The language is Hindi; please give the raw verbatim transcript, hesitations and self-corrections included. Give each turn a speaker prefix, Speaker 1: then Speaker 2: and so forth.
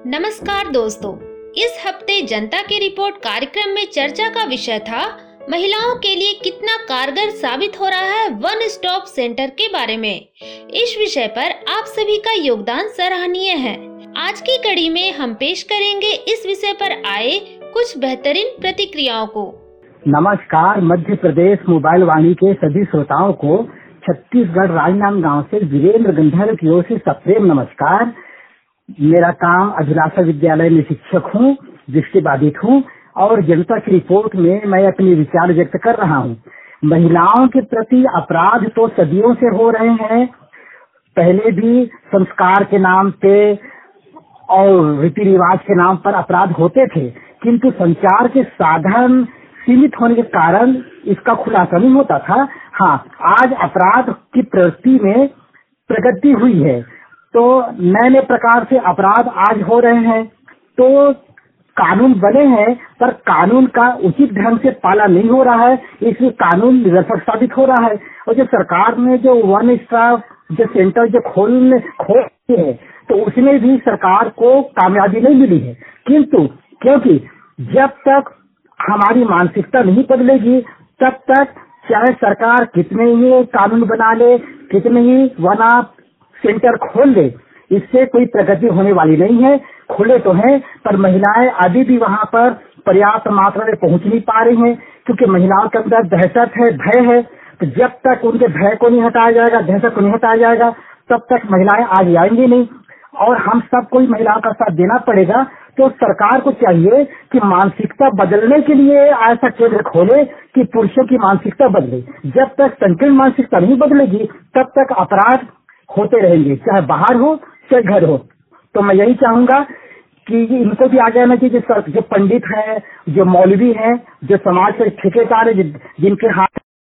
Speaker 1: नमस्कार दोस्तों, इस हफ्ते जनता की रिपोर्ट कार्यक्रम में चर्चा का विषय था महिलाओं के लिए कितना कारगर साबित हो रहा है वन स्टॉप सेंटर के बारे में। इस विषय पर आप सभी का योगदान सराहनीय है। आज की कड़ी में हम पेश करेंगे इस विषय पर आए कुछ बेहतरीन प्रतिक्रियाओं को।
Speaker 2: नमस्कार, मध्य प्रदेश मोबाइल वाणी के सभी श्रोताओं को छत्तीसगढ़ राजनांदगांव से वीरेंद्र गंधर्व की ओर से सप्रेम नमस्कार। मेरा काम अभिलाषा विद्यालय में शिक्षक हूँ, दृष्टिबाधित हूँ और जनता की रिपोर्ट में मैं अपने विचार व्यक्त कर रहा हूँ। महिलाओं के प्रति अपराध तो सदियों से हो रहे हैं। पहले भी संस्कार के नाम पे और रीति रिवाज के नाम पर अपराध होते थे, किंतु संचार के साधन सीमित होने के कारण इसका खुलासा नहीं होता था। हाँ, आज अपराध की प्रवृत्ति में प्रगति हुई है, तो नए नए प्रकार से अपराध आज हो रहे हैं। तो कानून बने हैं पर कानून का उचित ढंग से पालन नहीं हो रहा है, इसलिए कानून निरर्थक साबित हो रहा है। और जो सरकार ने जो वन स्टॉप जो सेंटर जो खोलने खोले है, तो उसमें भी सरकार को कामयाबी नहीं मिली है। किंतु क्योंकि जब तक हमारी मानसिकता नहीं बदलेगी, तब तक चाहे सरकार कितने ही कानून बना ले, कितने ही वन सेंटर खोल ले, इससे कोई प्रगति होने वाली नहीं है। खुले तो हैं पर महिलाएं अभी भी वहां पर पर्याप्त मात्रा में पहुंच नहीं पा रही हैं, क्योंकि महिलाओं के अंदर दहशत है, भय है। तो जब तक उनके भय को नहीं हटाया जाएगा, दहशत को नहीं हटाया जाएगा, तब तक महिलाएं आगे आएंगी नहीं। और हम सबको ही महिलाओं का साथ देना पड़ेगा। तो सरकार को चाहिए कि मानसिकता बदलने के लिए ऐसा केंद्र खोले कि पुरुषों की मानसिकता बदले। जब तक संकीर्ण मानसिकता नहीं बदलेगी, तब तक अपराध होते रहेंगे, चाहे बाहर हो चाहे घर हो। तो मैं यही चाहूंगा कि इनको भी आगे आना चाहिए। जो पंडित हैं, जो मौलवी हैं, जो समाज के ठेकेदार हैं, जिनके हाथ